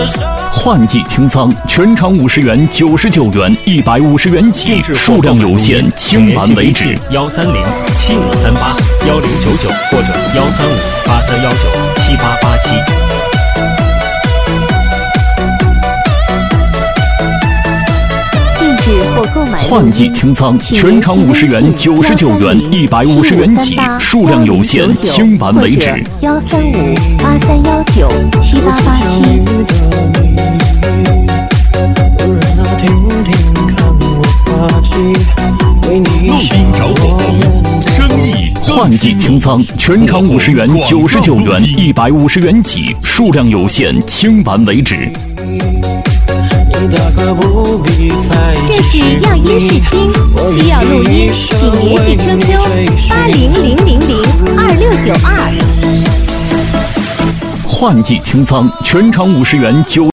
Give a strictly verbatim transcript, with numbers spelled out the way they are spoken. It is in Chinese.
换季清仓，全场五十元、九十九元、一百五十元起，数量有限，清完为止。 幺三零七五三八幺零九九或者幺三五八三幺九七八八七。 换季清仓，全场五十元、九十九元、一百五十元起，数量有限，清完为止。 幺三五八三幺九七八八七。 录音找火红，生意换季清仓，全场五十元、九十九元、一百五十元起，数量有限，清完为止。 这是样音试听，需要录音，请联系 Q Q 八零零零零二六九二。 换季清仓，全场五十元、九。